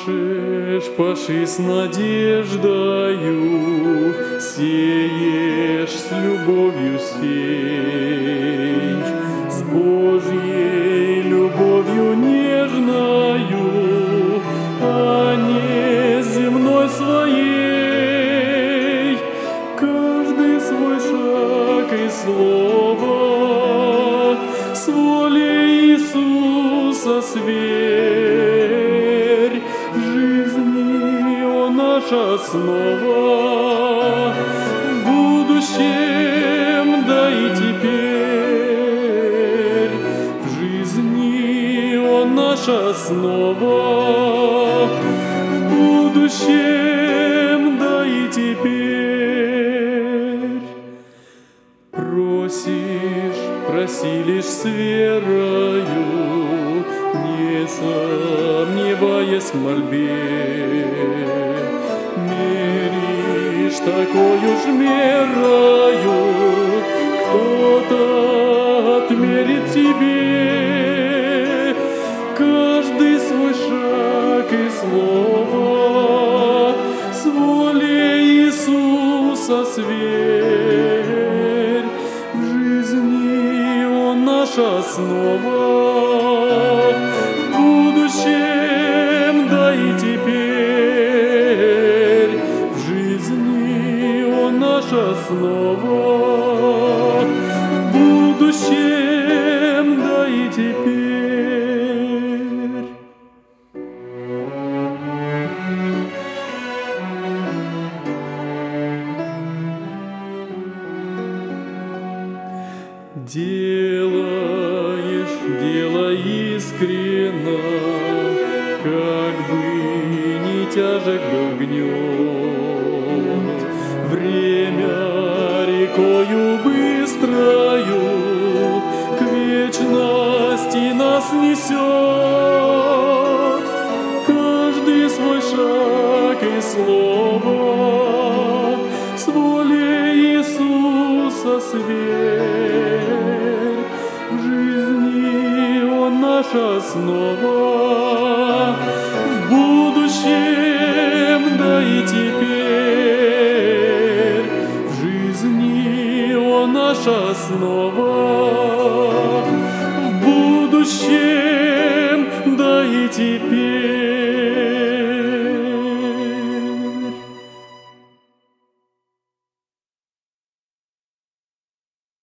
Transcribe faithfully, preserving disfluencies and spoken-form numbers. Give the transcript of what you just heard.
Пашешь, паши с надеждою, сеешь с любовью сей, с Божьей любовью нежною, а не земной своей. Каждый свой шаг и слово с волей Иисуса сверь. В жизни Он наша основа, в будущем, да и теперь. В жизни Он наша основа, в будущем, да и теперь. Просишь, проси лишь с верою, не сомневаясь в мольбе. Меришь такою ж мерою, кто-то отмерит тебе. Каждый свой шаг и слово с волей Иисуса сверь. В жизни Он наша основа, в будущем, да и теперь. В жизни Он наша основа, в будущем, да и теперь. Делаешь дело искренно, как бы ни тяжек был гнет. Время рекою быстрою к вечности нас несет. Каждый свой шаг и слово с волей Иисуса сверь. В жизни Он наша основа, в будущем, да и теперь. В жизни Он наша основа,